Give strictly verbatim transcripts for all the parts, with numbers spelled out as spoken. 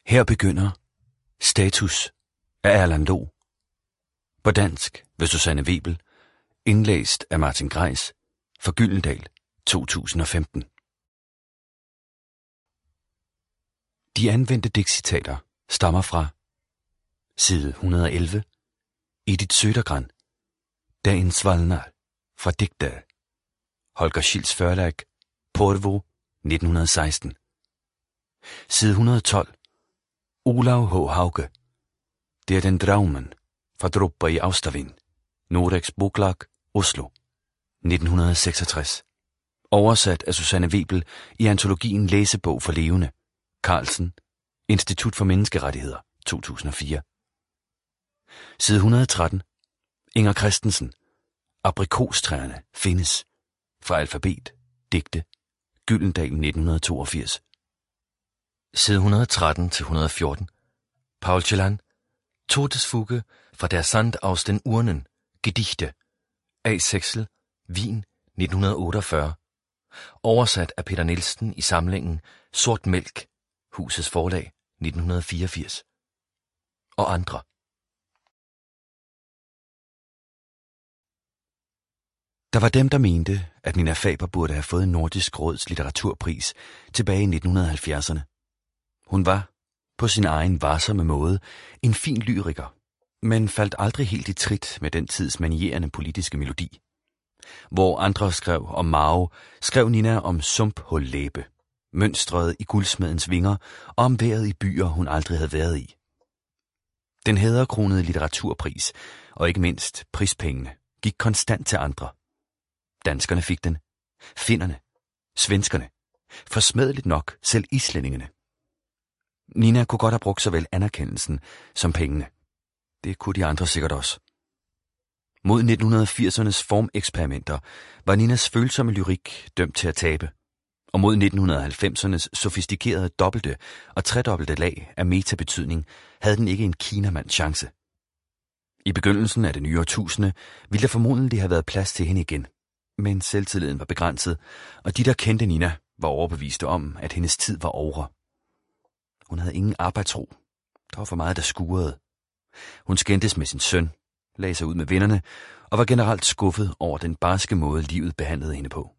Her begynder Status af Erland Loe. På dansk ved Susanne Webel. Indlæst af Martin Greis. For Gyldendal to tusind og femten. De anvendte digtcitater stammer fra side et hundrede og elleve, Edith Södergran, Dagens Svalnar fra Digtdag, Holger Schilds Förlag, Porvoo, nitten seksten. Side et hundrede og tolv, Olav H. Hauge, Det er den Draumen fra Dropper i Austavin, Noregs Boklag, Oslo, nitten seksogtres. Oversat af Susanne Webel i antologien Læsebog for levende, Carlsen, Institut for Menneskerettigheder, to tusind og fire. Side et hundrede og tretten, Inger Christensen, Aprikostræerne findes, fra Alfabet, Digte, Gyldendal nitten toogfirs. Side et hundrede og tretten til et hundrede og fjorten, Paul Celan, Todesfuge fra der Sand aus den Urnen, Gedichte, A. Sexel, Wien, nitten otteogfyrre. Oversat af Peter Nielsen i samlingen Sort Mælk, Husets Forlag, nitten fireogfirs. Og andre. Der var dem, der mente, at Nina Faber burde have fået Nordisk Råds litteraturpris tilbage i nitten halvfjerdserne. Hun var, på sin egen varsomme måde, en fin lyriker, men faldt aldrig helt i trit med den tids manierende politiske melodi. Hvor andre skrev om Mao, skrev Nina om sumphullæbe, mønstret i guldsmedens vinger og om vejret i byer, hun aldrig havde været i. Den hæderkronede litteraturpris, og ikke mindst prispengene, gik konstant til andre. Danskerne fik den, finnerne, svenskerne, forsmædeligt nok selv islændingene. Nina kunne godt have brugt såvel anerkendelsen som pengene. Det kunne de andre sikkert også. Mod nitten firsernes formeksperimenter var Ninas følsomme lyrik dømt til at tabe, og mod nitten halvfemsernes sofistikerede dobbelte og tredobbelte lag af metabetydning havde den ikke en kinamands chance. I begyndelsen af det nye årtusinde ville der formodentlig have været plads til hende igen, men selvtilliden var begrænset, og de, der kendte Nina, var overbeviste om, at hendes tid var ovre. Hun havde ingen arbejdsro. Der var for meget, der skurede. Hun skændtes med sin søn, lagde sig ud med vennerne og var generelt skuffet over den barske måde, livet behandlede hende på.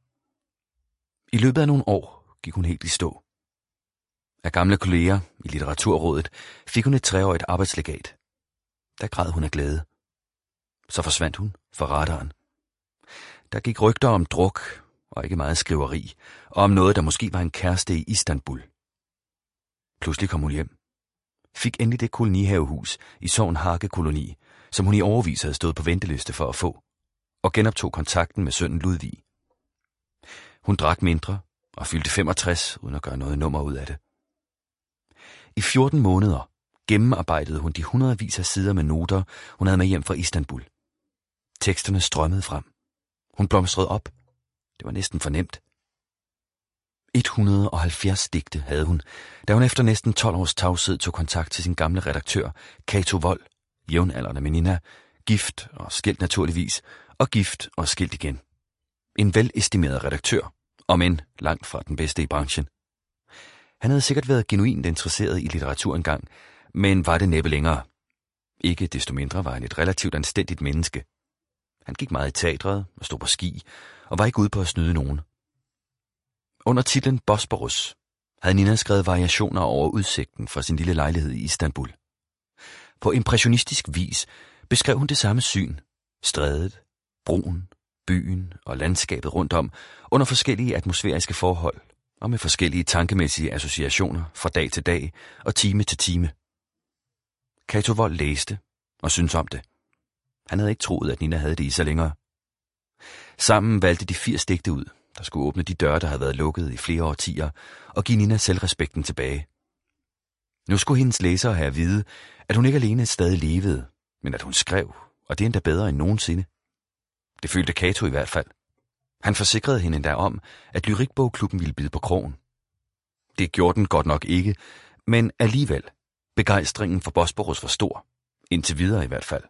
I løbet af nogle år gik hun helt i stå. Af gamle kolleger i Litteraturrådet fik hun et treårigt arbejdslegat. Der græd hun af glæde. Så forsvandt hun fra radaren. Der gik rygter om druk og ikke meget skriveri, og om noget, der måske var en kæreste i Istanbul. Pludselig kom hun hjem. Fik endelig det kolonihavehus i Sogn Harke koloni, som hun i årevis havde stået på venteliste for at få, og genoptog kontakten med sønnen Ludvig. Hun drak mindre og fyldte femogtres uden at gøre noget nummer ud af det. I fjorten måneder gennemarbejdede hun de hundredvis af sider med noter, hun havde med hjem fra Istanbul. Teksterne strømmede frem. Hun blomstrede op. Det var næsten fornemt. et hundrede og halvfjerds digte havde hun, da hun efter næsten tolv års tavshed tog kontakt til sin gamle redaktør, Cato Wold, jævnaldrende med Nina, gift og skilt naturligvis, og gift og skilt igen. En velestimeret redaktør, om end langt fra den bedste i branchen. Han havde sikkert været genuint interesseret i litteratur engang, men var det næppe længere. Ikke desto mindre var han et relativt anstændigt menneske. Han gik meget i teatret og stod på ski, og var ikke ude på at snyde nogen. Under titlen Bosporus havde Nina skrevet variationer over udsigten fra sin lille lejlighed i Istanbul. På impressionistisk vis beskrev hun det samme syn, strædet, broen, byen og landskabet rundt om, under forskellige atmosfæriske forhold og med forskellige tankemæssige associationer fra dag til dag og time til time. Cato Wold læste og syntes om det. Han havde ikke troet, at Nina havde det i sig længere. Sammen valgte de firs digte ud, der skulle åbne de døre, der havde været lukket i flere årtier, og give Nina selvrespekten tilbage. Nu skulle hendes læsere have at vide, at hun ikke alene stadig levede, men at hun skrev, og det endda bedre end nogensinde. Det følte Cato i hvert fald. Han forsikrede hende endda om, at Lyrikbogklubben ville bide på krogen. Det gjorde den godt nok ikke, men alligevel, begejstringen for Bosporus var stor, indtil videre i hvert fald.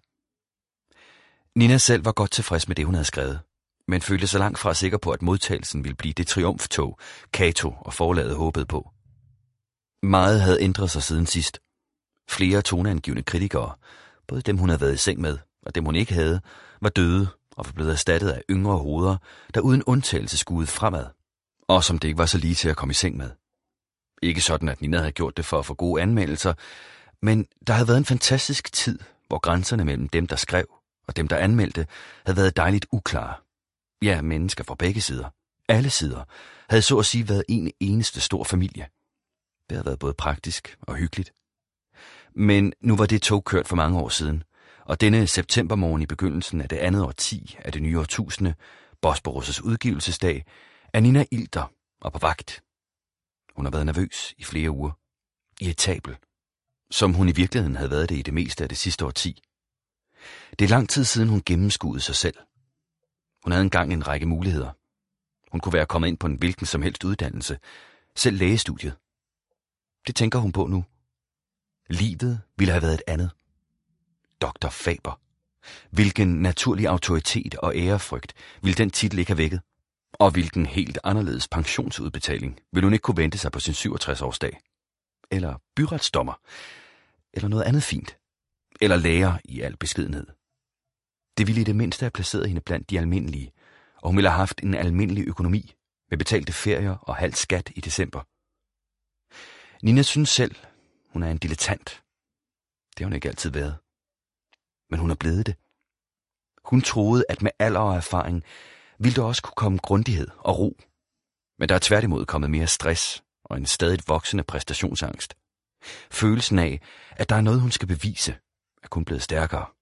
Nina selv var godt tilfreds med det, hun havde skrevet, men følte sig langt fra sikker på, at modtagelsen ville blive det triumftog, Cato og forlaget håbede på. Meget havde ændret sig siden sidst. Flere toneangivende kritikere, både dem hun havde været i seng med, og dem hun ikke havde, var døde og var blevet erstattet af yngre hoveder, der uden undtagelse skuede fremad, og som det ikke var så lige til at komme i seng med. Ikke sådan, at Nina havde gjort det for at få gode anmeldelser, men der havde været en fantastisk tid, hvor grænserne mellem dem, der skrev, og dem, der anmeldte, havde været dejligt uklare. Ja, mennesker fra begge sider, alle sider, havde så at sige været en eneste stor familie. Det havde været både praktisk og hyggeligt. Men nu var det tog kørt for mange år siden, og denne septembermorgen i begyndelsen af det andet årti af det nye årtusinde, Bosporus' udgivelsesdag, er Nina ilter og på vagt. Hun har været nervøs i flere uger. Irritabel. Som hun i virkeligheden havde været det i det meste af det sidste årti. Det er lang tid siden hun gennemskuede sig selv. Hun havde engang en række muligheder. Hun kunne være kommet ind på en hvilken som helst uddannelse, selv lægestudiet. Det tænker hun på nu. Livet ville have været et andet. doktor Faber. Hvilken naturlig autoritet og ærefrygt ville den titel ikke have vækket? Og hvilken helt anderledes pensionsudbetaling ville hun ikke kunne vente sig på sin syvogtres-årsdag? Eller byretsdommer? Eller noget andet fint? Eller lærer i al beskedenhed? Det ville i det mindste have placeret hende blandt de almindelige, og hun ville have haft en almindelig økonomi med betalte ferier og halv skat i december. Nina synes selv, hun er en dilettant. Det har hun ikke altid været. Men hun er blevet det. Hun troede, at med alder og erfaring ville der også kunne komme grundighed og ro. Men der er tværtimod kommet mere stress og en stadigt voksende præstationsangst. Følelsen af, at der er noget, hun skal bevise, er kun blevet stærkere.